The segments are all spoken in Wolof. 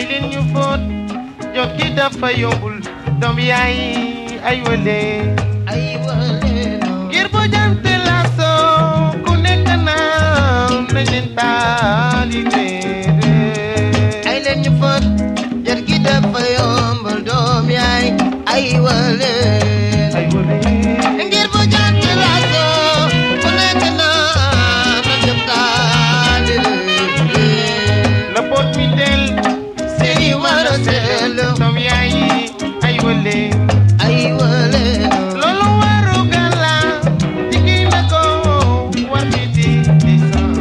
kay leen ñu fóot jot gi dafa yombul doom yaay ay wële ngir bu jant laasoo ku nekk naan nañ leen taali leere ay leen ñu fóot jot gi dafa yombul doom yaay ay wële ngir bu jant laasoo ku nekk naan nañ leen taali leere la pot mi del seeni wara seelu doom yaay ay wële loolu waru gala jigéen na ko war di di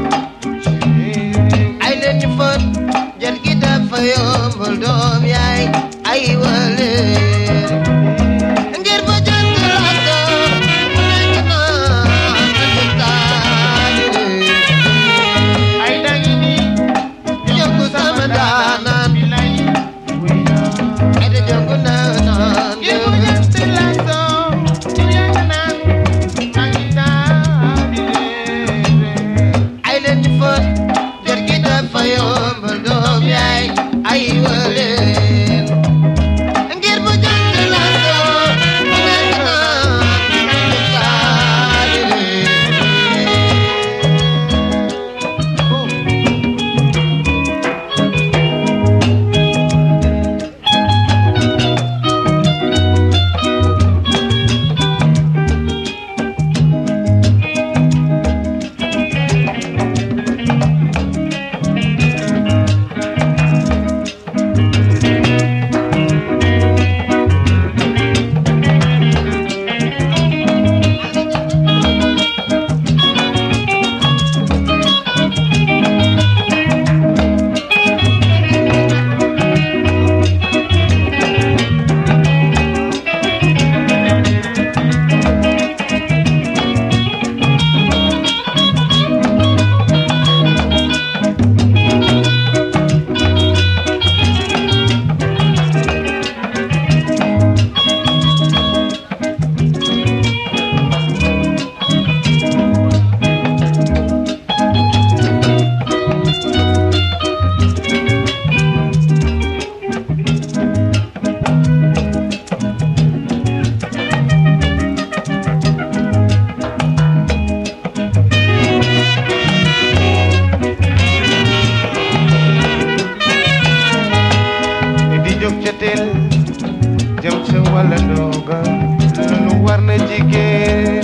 ay leen ñu fóot jot gi dafa yombul doom yaay ay wële ngir bu jant laasoo ku nekk naan nañ leen taali leere ay dangi ni jongu sama daanaan bilay ay da jongu naanaan ngir bu jant laasoo ñu yang naan angi taali leere ay leen ñu fóot jot gi dafa yombul doom yaay ay wële ngir bu jant laasoo ku nekk naan nañ leen taali leere di jóg ca teel jëm ca walla ndooga loolu war na jigéen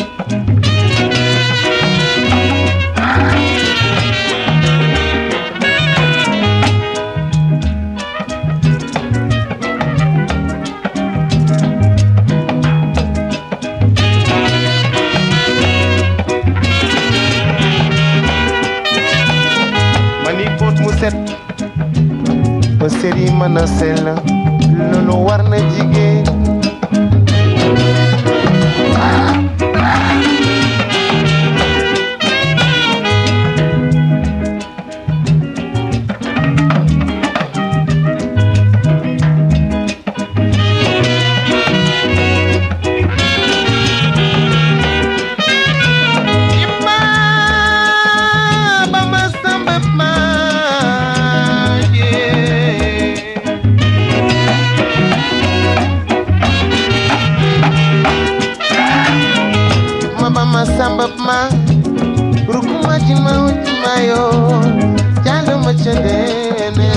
mani pot mu set ba seri mën a sell loolu war na jigéen Imma ba ma samba ma yee mama samba ma rukuma jima ujima yo jalo machandene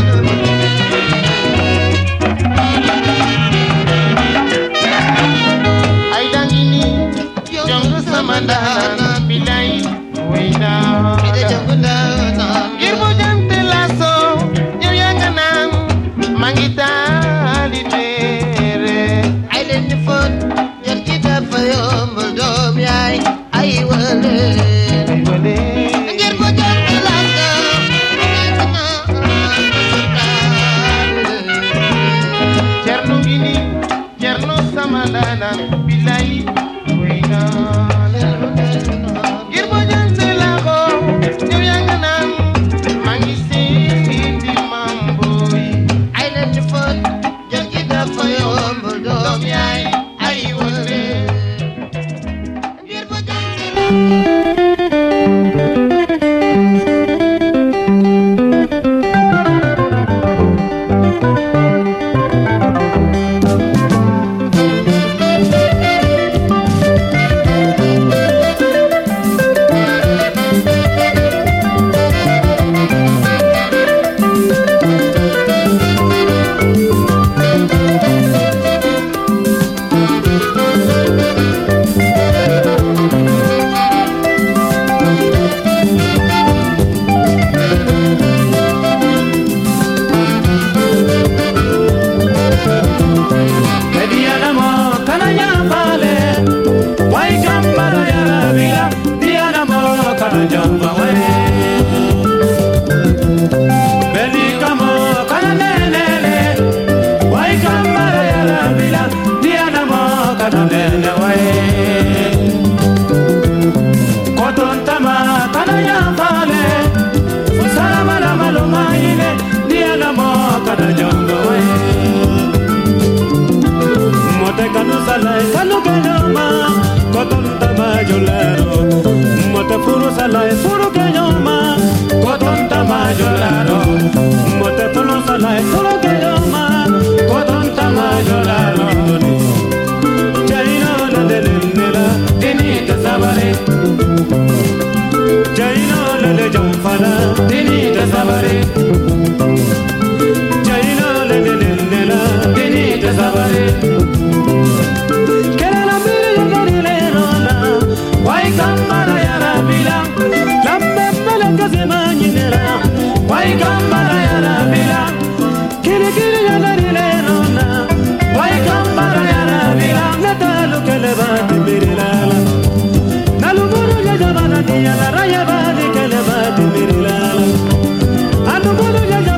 ay dangini jongu samandana bilay wayna ay da jongu naanaan ngir bu jant laso yow yaa nga naan maa ngi taali teere ay leen ñu fóot jot gi dafa yombul doom yaay ay wële ay wale ngir bu jant laasoo ku nekk naan nañ leen taali leere Cerno gini Cerno samandana bilay wayna ngir bu jant laso yow yaa nga naan maa ngi seeti mamboy ay leen ñu fóot jot gi dafa yombul doom yaay ay wële ngir bu jant laasoo kanane way koton tama kanaya fale salama la maluma ile dia la mo kanajongo way mote kanu salai kanu kenyoma koton tama jolaro mote furu salai furu kenyoma koton tama jolaro mote furu salai furu kenyoma koton tama jolaro jaino la delenela dinita sabare jaino la jomfala dinita sabare jaino la delenela dinita sabare kerala mire garile rona wai kamara ya rabila lambe mala kazemanira wai kamara ya rabila kire kire ya garile rona wai kamara ya rabila natalu kelebat mirilala naluguru ya jabana dia la raya badi kelebat mirilala anuguru ya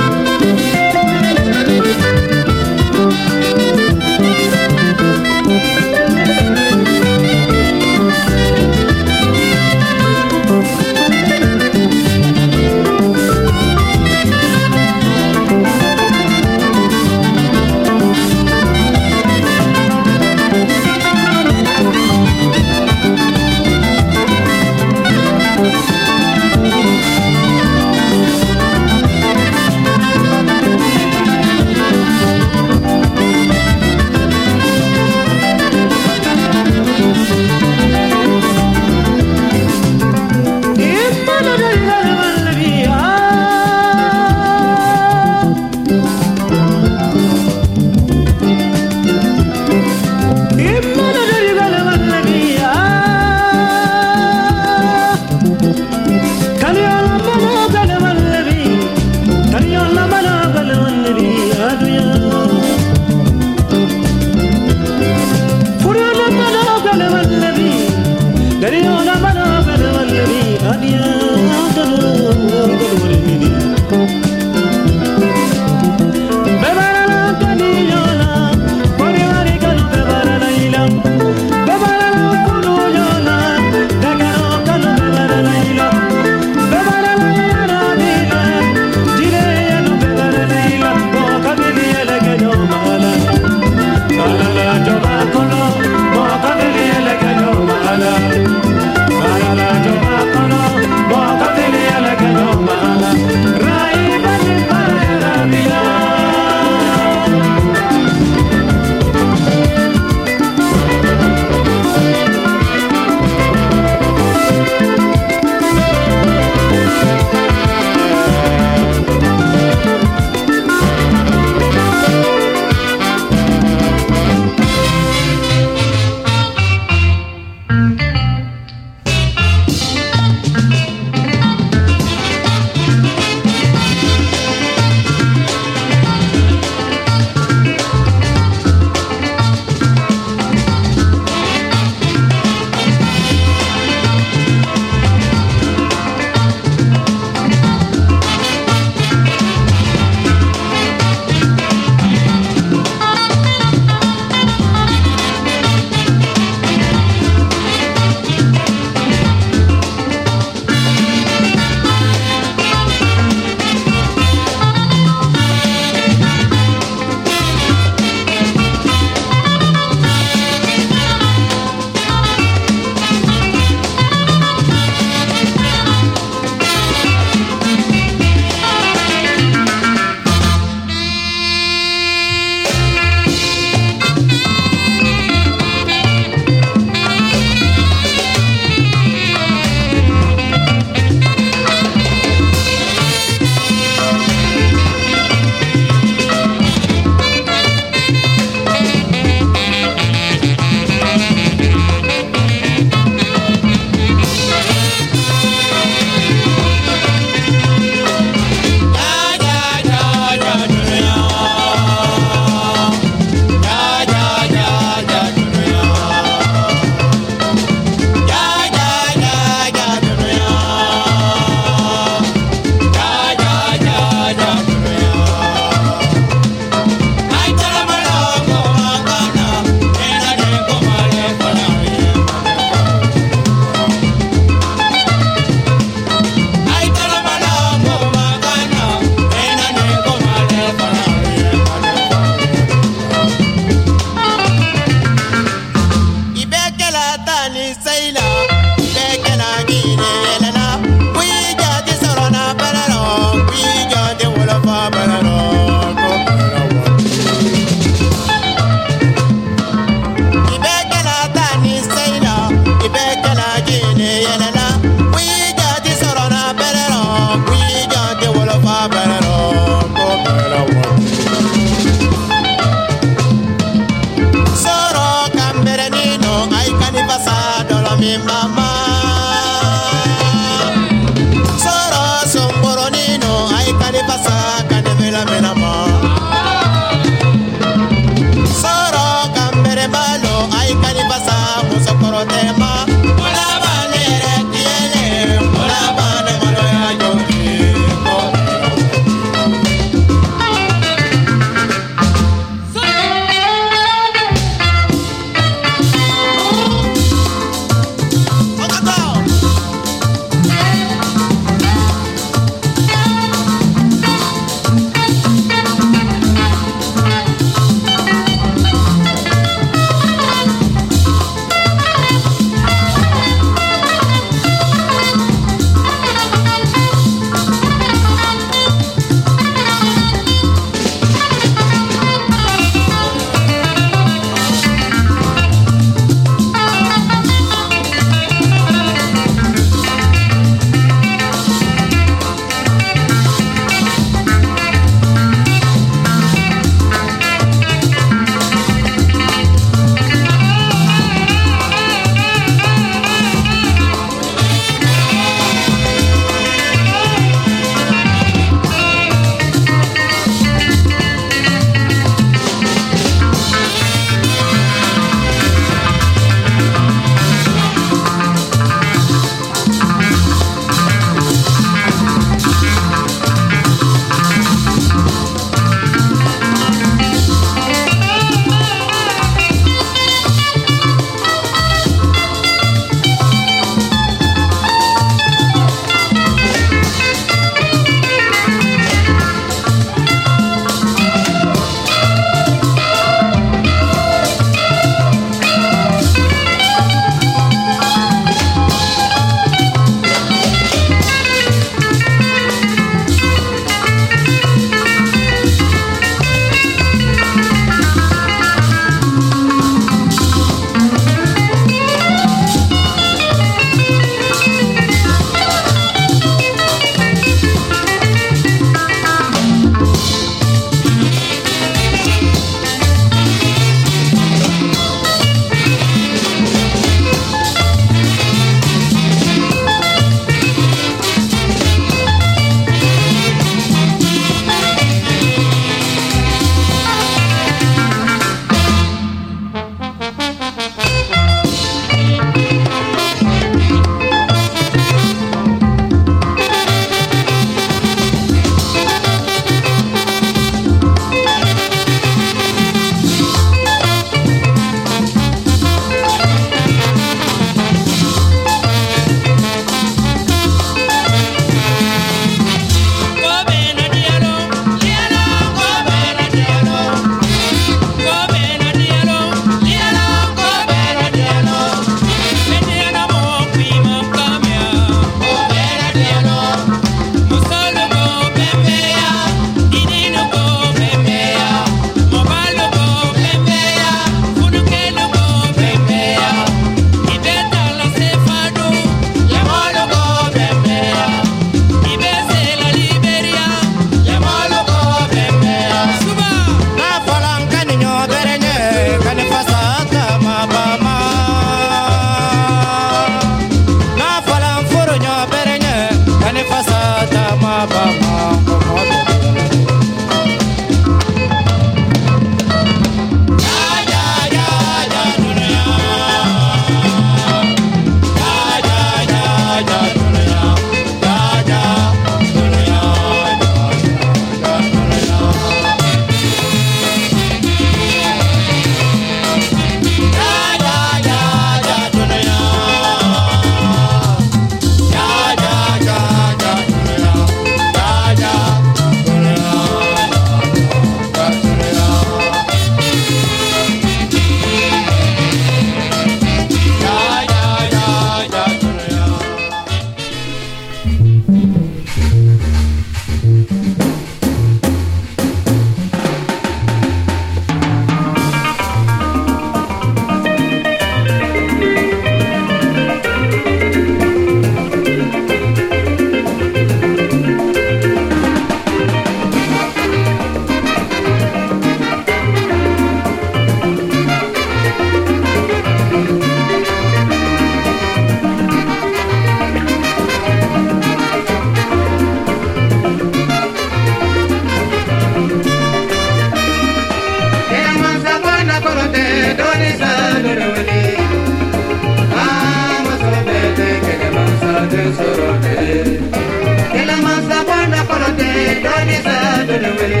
doni sa doni wele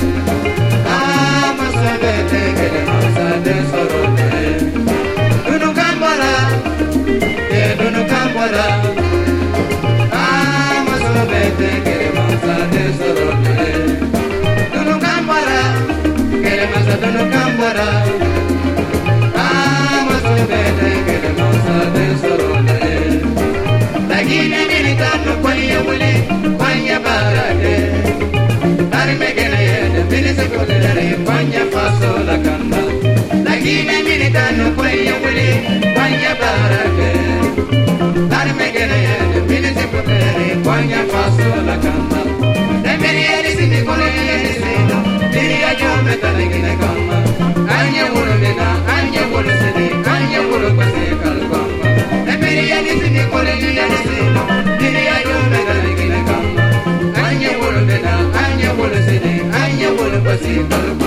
masa bete kele masa de sorone dunu kambara dunu kambara masa bete kele masa de sorone dunu kambara kele masa dunu kambara masa bete kele masa de sorone lagine militano kwanya wele kwanya barade dari megene yede binise kolere kwanya faso la kanda lagine militano kwanya wele kwanya barade dari megene yede binise kolere kwanya faso la kanda demeri yede sini kolere yede sino diri ajome talagine kama anya wolo mena anya wolo sini anya wolo kwase kalkama demeri yede sini kolere yede sino diri ajome talagine kama anya wolo mena anya wolo sini anya wolo kwase kalkama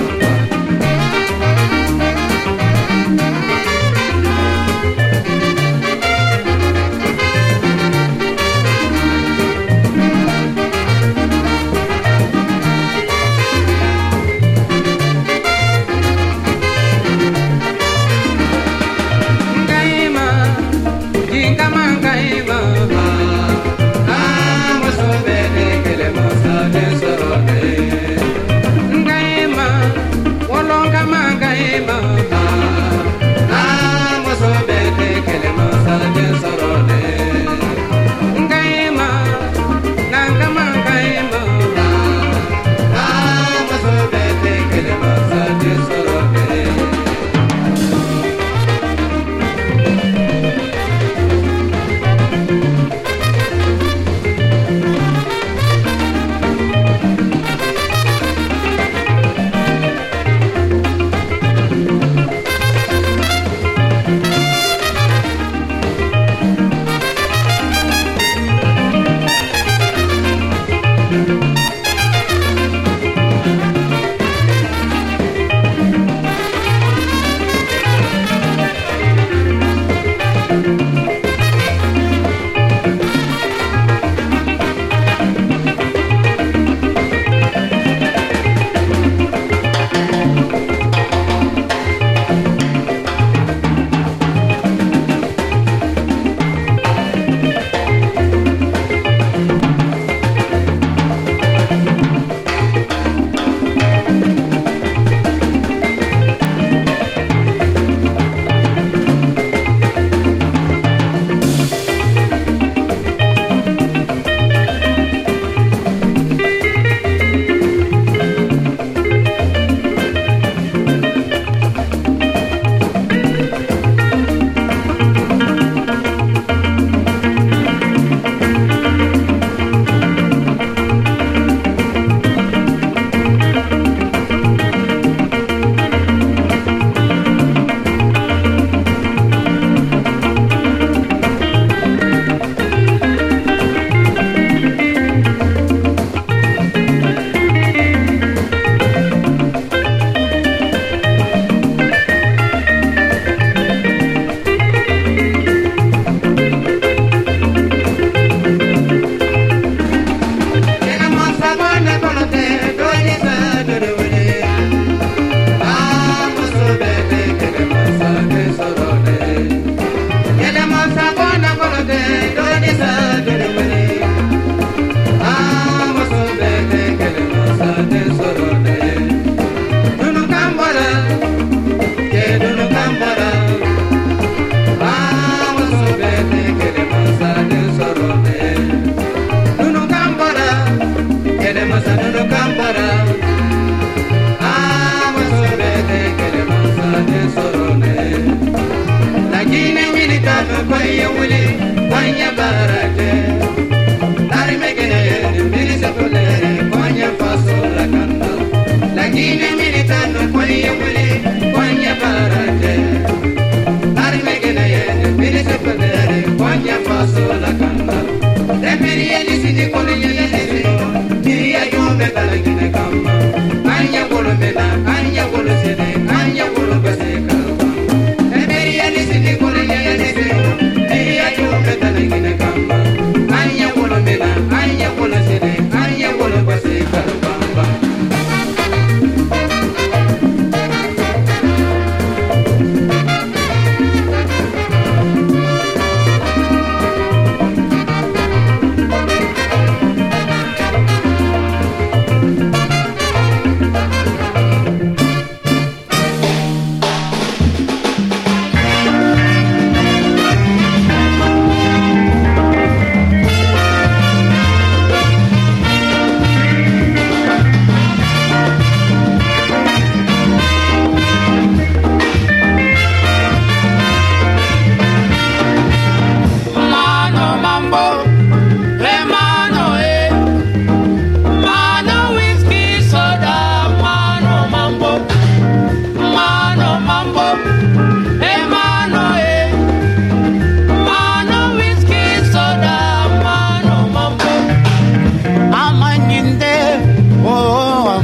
Anya wolo mena, anya wolo sede, anya wolo baseka.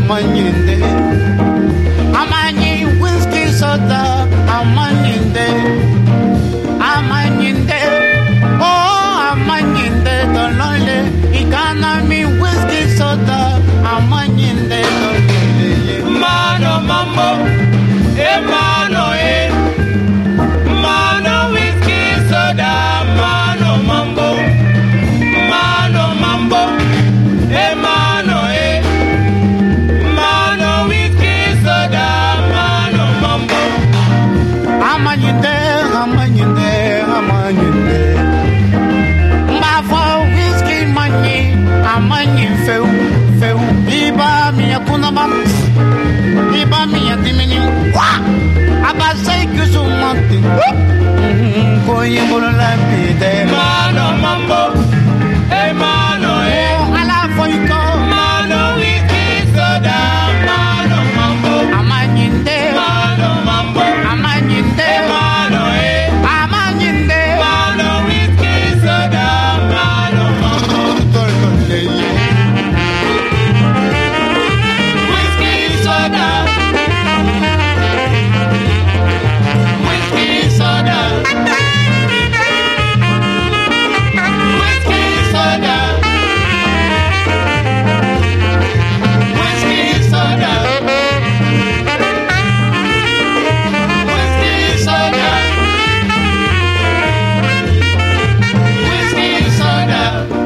amanyinde amanyi whiskey soda amanyinde amanyinde oh amanyinde dolole ikana mi whiskey soda amanyinde dolole mano mambo mano mano whiskey soda mano mambo mano mambo mano mano whiskey soda mano mambo amanyinde amanyinde amanyinde mbafo whiskey manyi amanyi feu feu iba mi akuna mam iba mi atimini wa abasai kusumanti koyi bolo la pide mano mambo mano ala foiko mano whiskey soda mano mambo amanyinde mano mambo amanyinde mano amanyinde mano whiskey soda mano mambo whiskey soda whiskey soda whiskey soda whiskey soda whiskey soda whiskey soda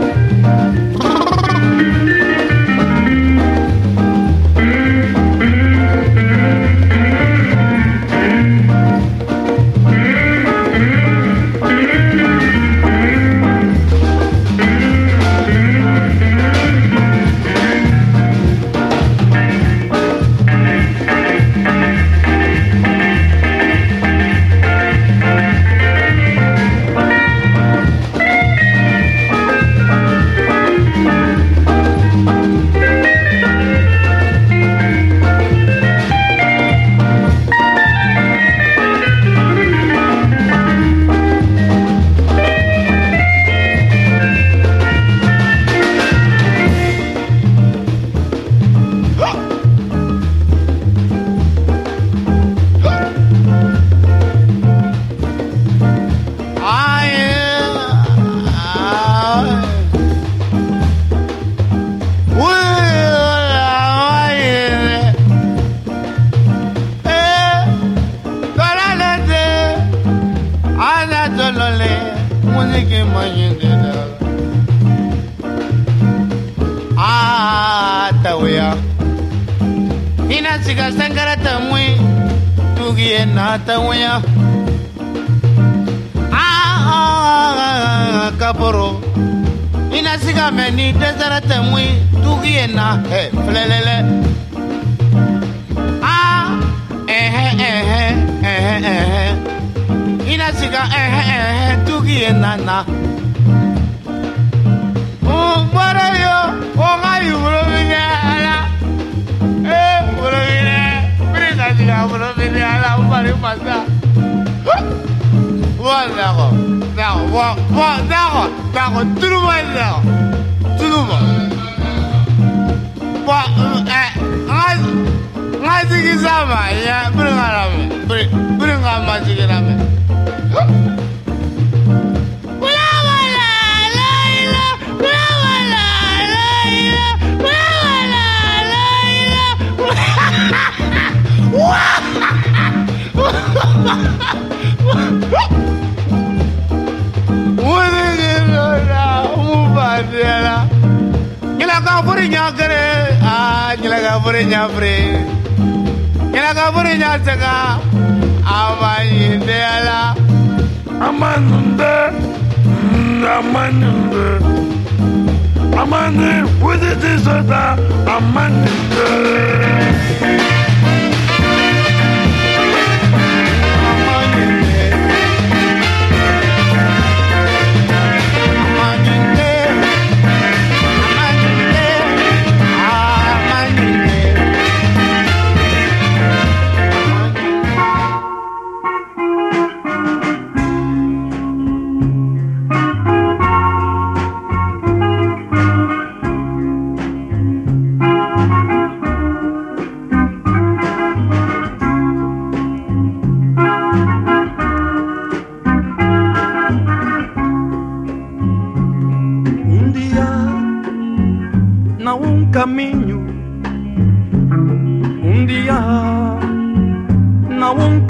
ina siga sangara tamwe tugie na tawya kaporo ina siga meni desara tamwe tugie na flelele ina siga tugie na para yo ogayu ala ala umari masa d'accord tout le monde ngazi kisama ya bringa masikirame Amande, with it is that Amande.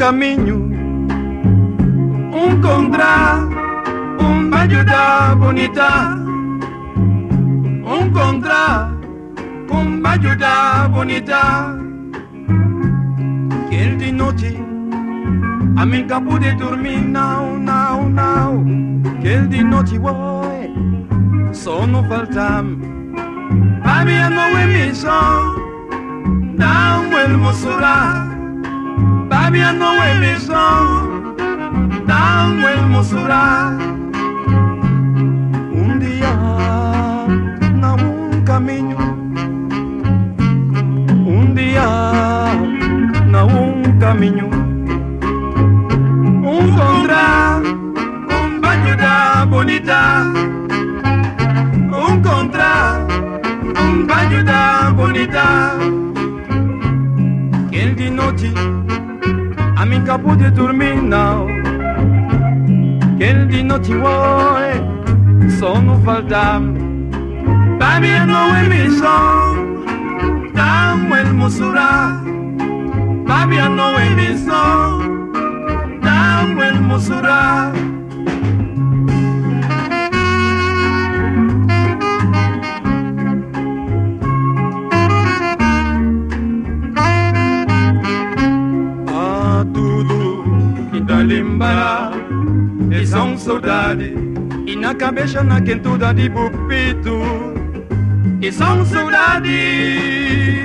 caminho, encontrar uma ajuda bonita, encontrar uma ajuda bonita. Que ele de noite a mim acabou de dormir, não, não, não. Que ele de noite, uai, sono falta. A minha não é missão, não é mostrar. A minha não é missão, não é mostrar. Dia na caminho, dia na caminho, encontrar banho da bonita, encontrar banho da bonita. Que de noite a mim acabou de dormir, não. Que de noite, uai, sono falta. Para mí no es missão, não é mostrar. Para mí no es missão, não é mostrar. Ah, tudo que dá lembrar é só saudade. E na cabeça, na quentura de pupito, e são saudade.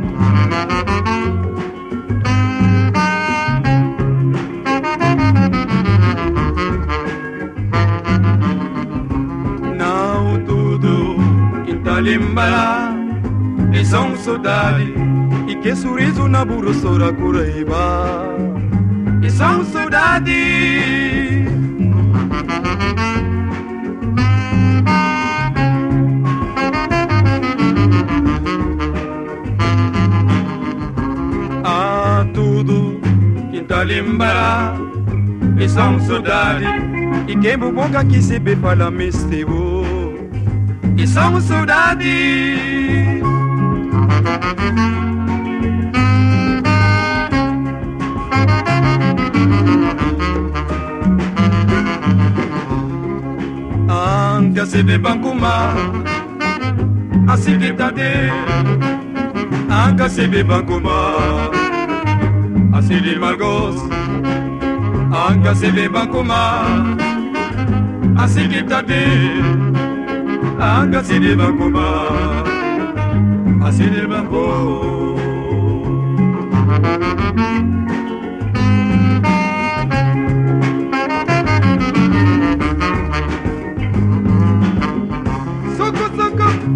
Não tudo que tá lembrar, e são saudade. E que sorriso na burro sora Curaíba, e são saudade. Lembrar e são saudade. E quem boca que se be fala mistero e são saudade. Anca se be bancuma assim que tá de. Anca se be bancuma assim de Margos, anca se vê bancuma, assim que tá de, anca se de bancuma, assim de Margos. Soco, soco.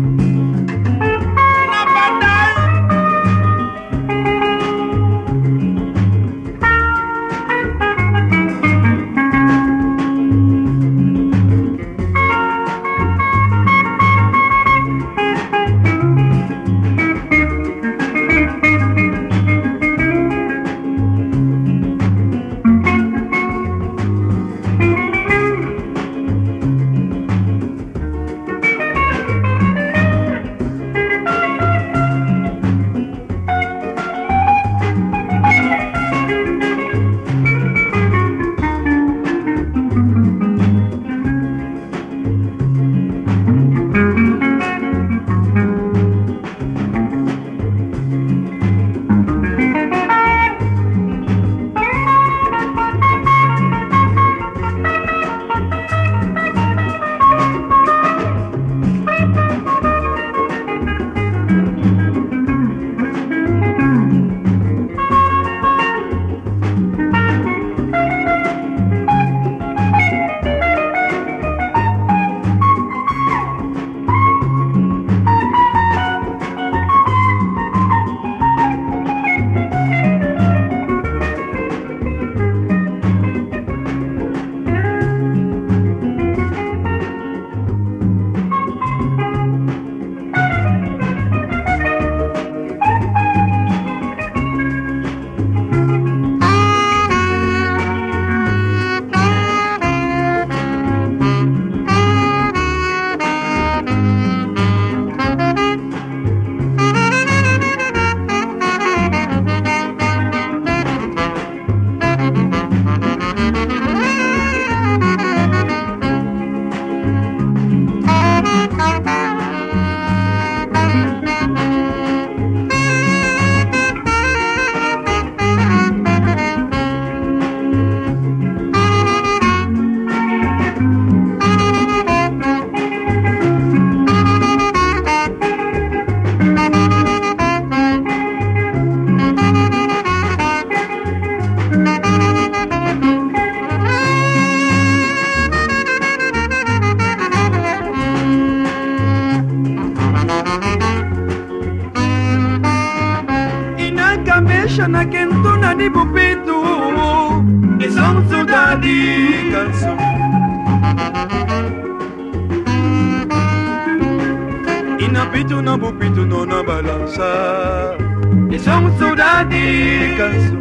kamesha na kento na di pupitu isang saudade canção. Inapito na pupito no na balança isang saudade canção.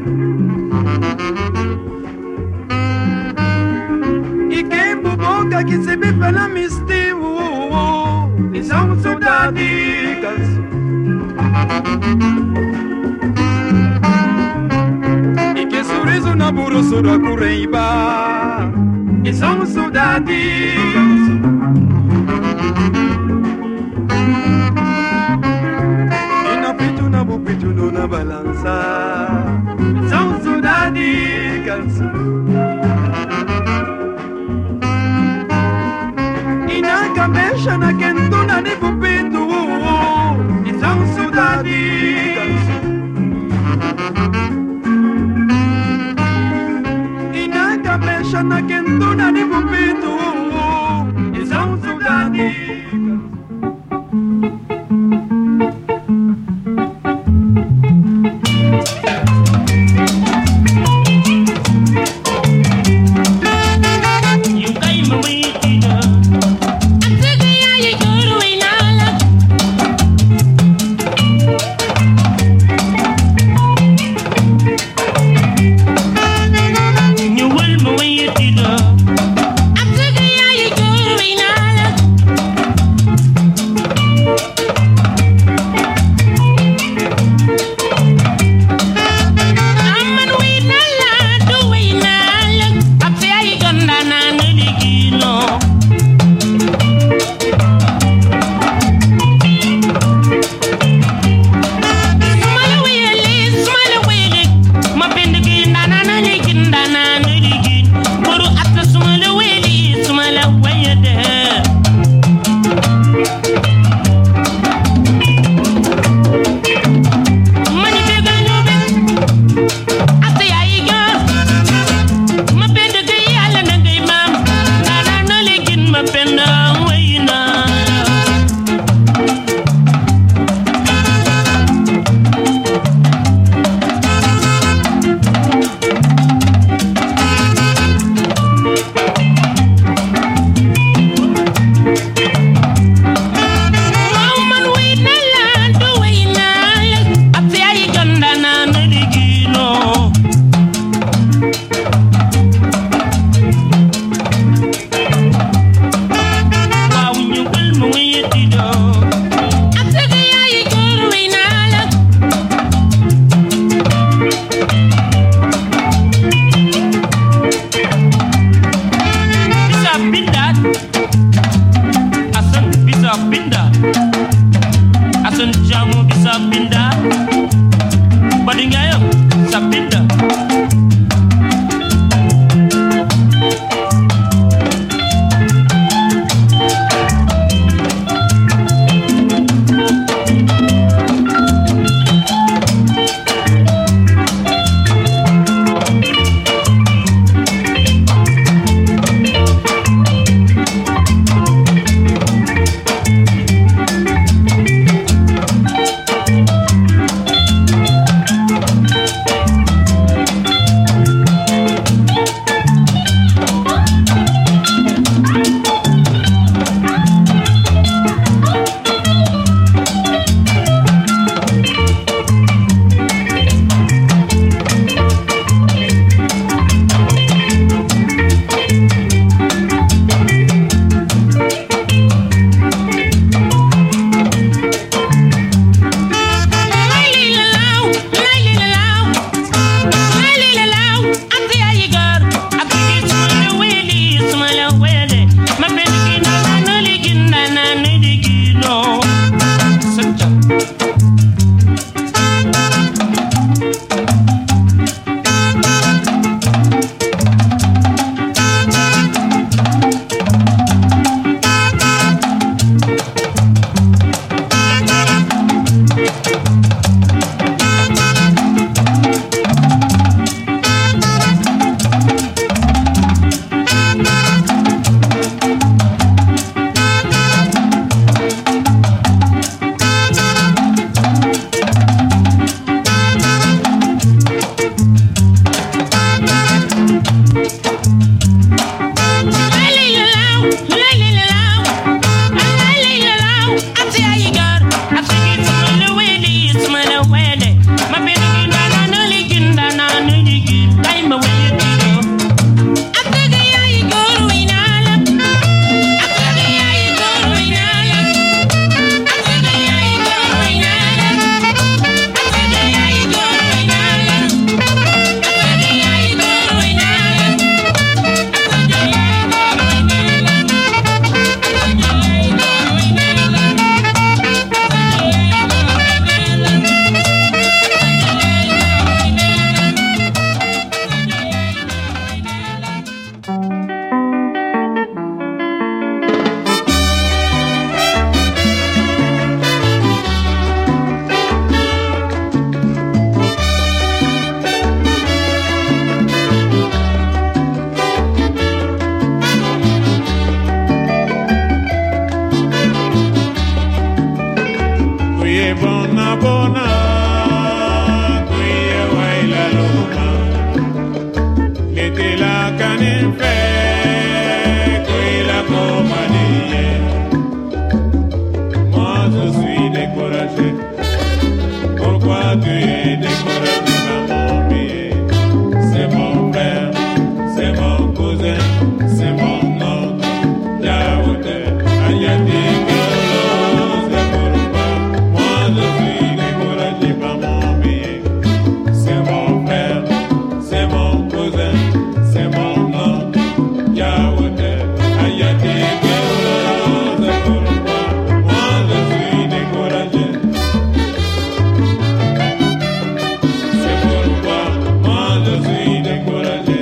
E quem boca que se me fala mistério isang saudade canção. E que sorriso na burosura curreiba isang saudade canção. Inapito na pupito no na balança isang saudade canção. Inacamesha na kento na ni pupito isang saudade canção. Inacamesha na kento na ni pupito isang saudade canção. You will move it. tu es découragé par mon billet? C'est mon frère, c'est mon cousin, c'est mon oncle, Yaoundé, Ayati, Galo, c'est pourquoi moi je suis découragé par mon billet. C'est mon frère, c'est mon cousin, c'est mon oncle, Yaoundé, Ayati, Galo, c'est pourquoi moi je suis découragé. C'est pourquoi moi je suis découragé.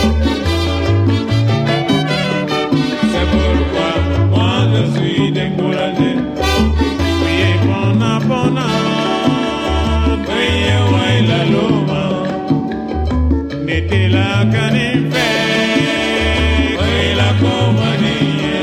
C'est pourquoi moi je suis découragé. Priez bona bona, priez ouais la loma. N'était la canifé, ouais la compagnie.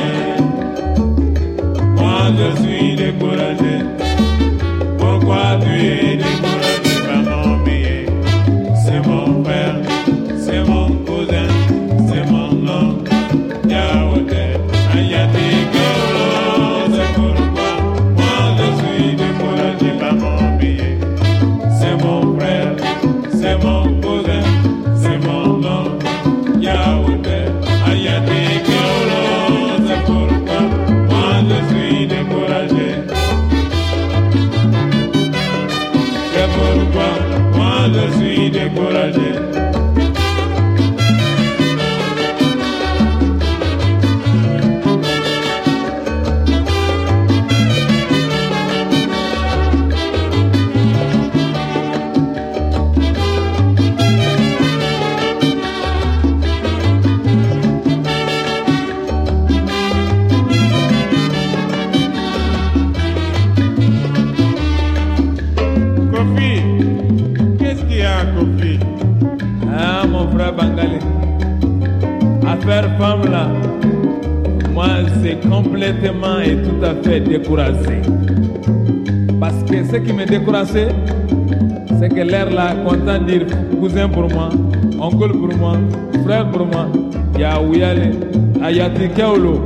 Moi je suis découragé. Pourquoi tu es découragé par mon billet? C'est mon frère, c'est mon cousin, c'est mon oncle, Yaoundé, Ayati, Galo, c'est pourquoi moi je suis découragé par mon billet. C'est mon frère, c'est mon cousin, c'est mon oncle, Yaoundé, Ayati, Galo, c'est pourquoi moi je suis découragé. C'est pourquoi moi je suis découragé. Kofi, qu'est-ce qu'il y a, Kofi? Ah, mon frère Bangalé, affaire femme là, moi c'est complètement et tout à fait découragé. Parce que ce qui me découragé, c'est que l'air là, content de dire cousin pour moi, oncle pour moi, frère pour moi, Yaouyale, Ayati Keolo.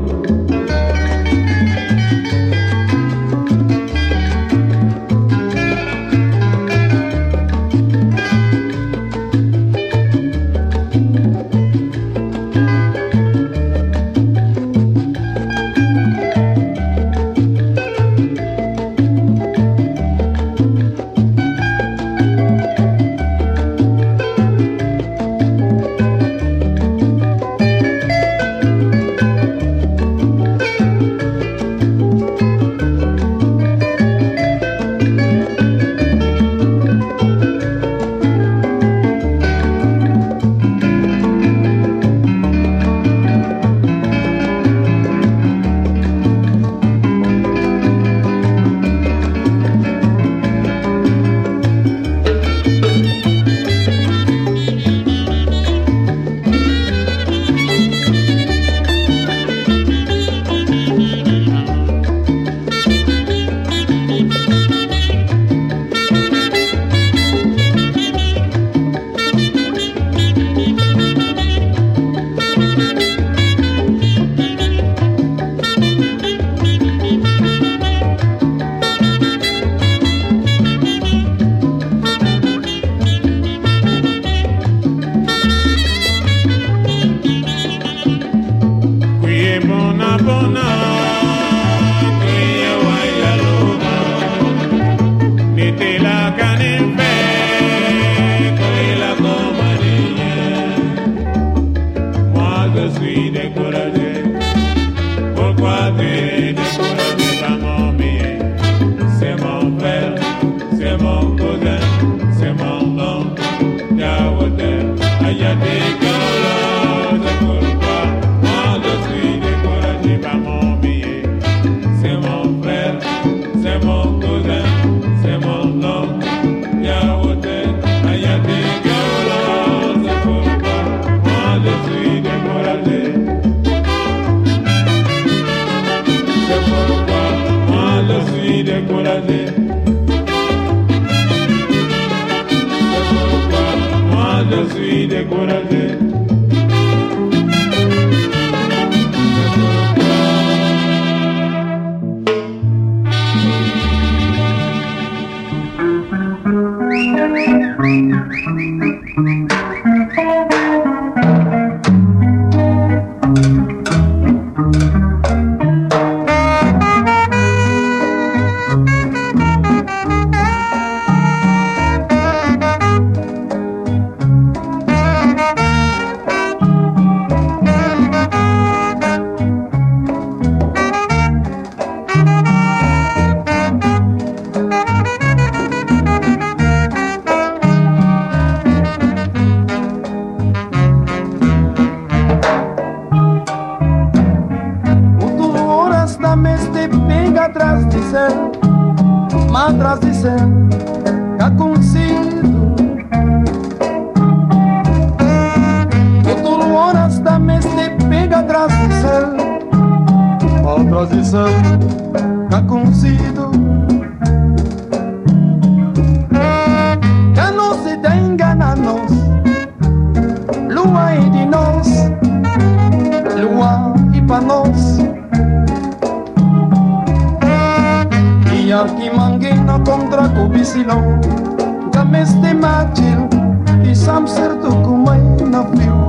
Je suis découragé. Atrás de ser acontecido todo horas da mês te pega atrás de ser acontecido que não se dá enganar-nos lua e de nós lua e para nós que manguina contra cobisilão Cames de matil E sam certo como na fio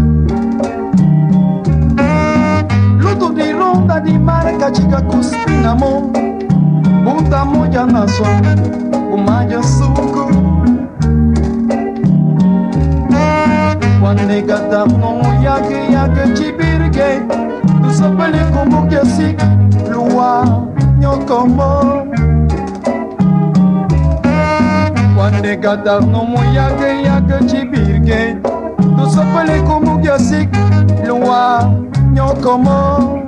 Luto de ronda de marca Chica cuspi na mão Buta moja na som Umaja suco Quando gata não yake chibirgue Tu sapele como que assim Lua nyokomo Quando gata não yake chibirgue Tu sapele como que assim Lua nyokomo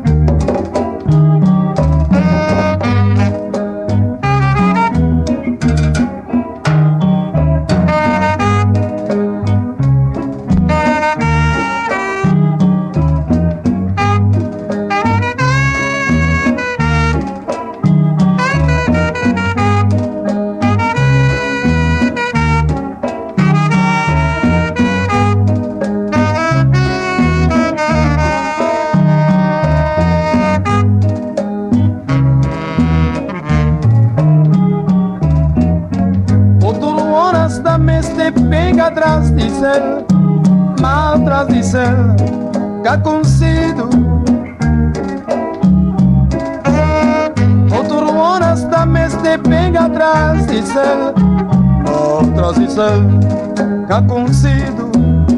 Atrás de ser, mal atrás de ser, que consigo. Outro horas também te pega atrás de ser, mal atrás de ser, que consigo.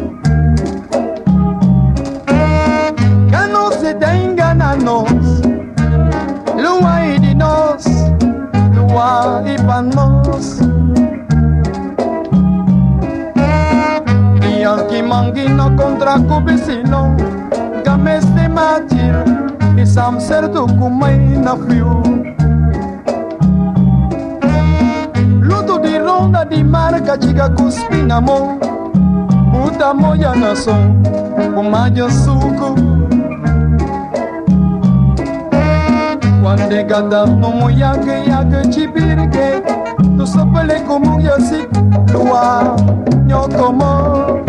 Que não se te engana nós, lua e de nós, lua e para nós. Que manguina contra cubicilão Cames de matil E sam certo como na fio Luto de ronda de marca Chica cuspi na mão Buta moja na som Umaja suco Quando gata não yake chibirgue Tu sapele como yasik Lua nyokomo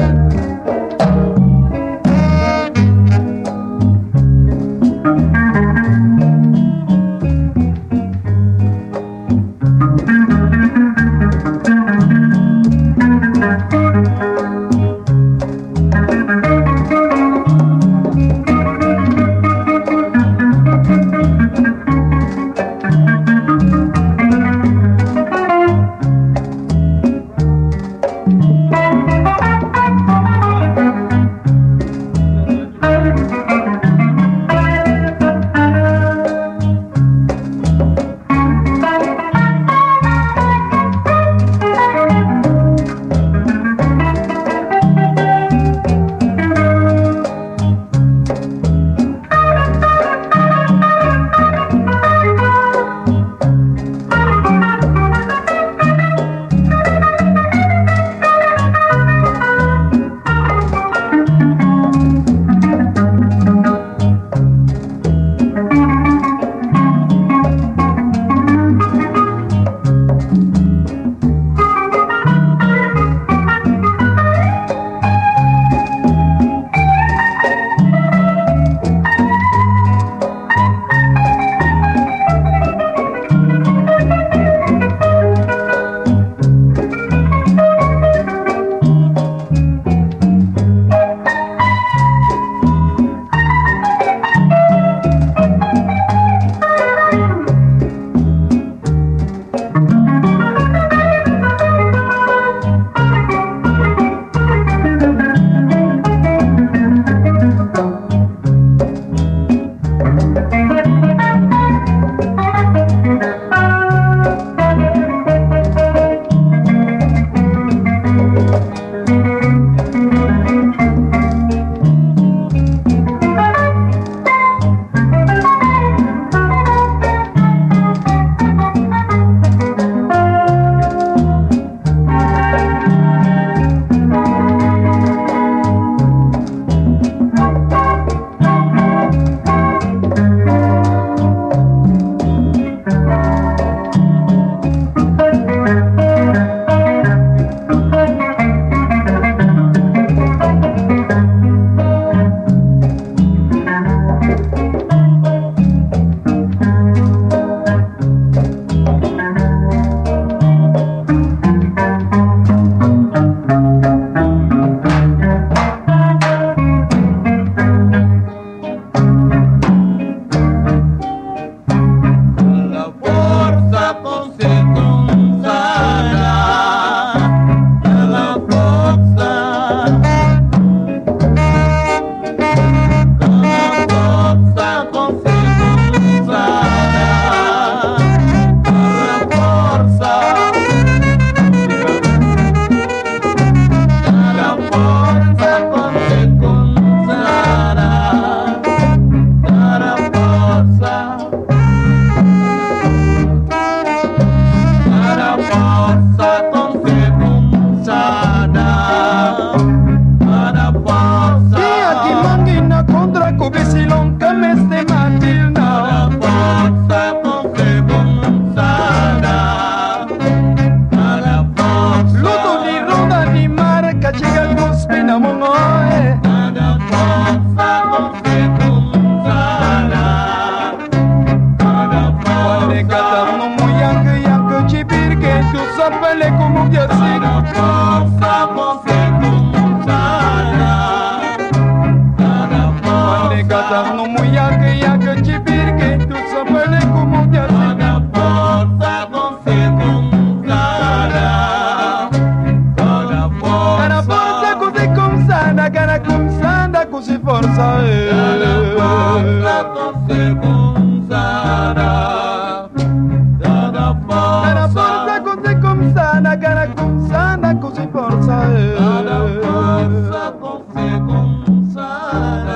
forza Dada forza consara Dada forza così consana Cara consana così forza Dada forza così consara